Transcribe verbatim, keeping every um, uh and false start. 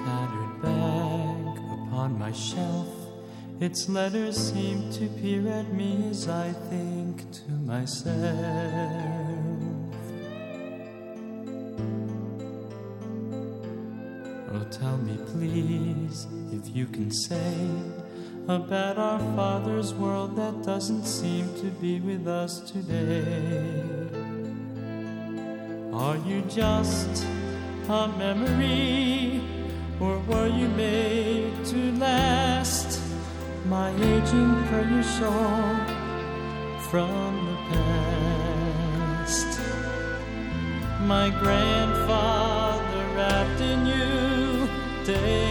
tattered bag upon my shelf. Its letters seem to peer at me as I think to myself. Oh, tell me please if you can say about our Father's world that doesn't seem to be with us today. Are you just a memory, or were you made to last? My aging prayer shawl from the past. My grandfather wrapped in you day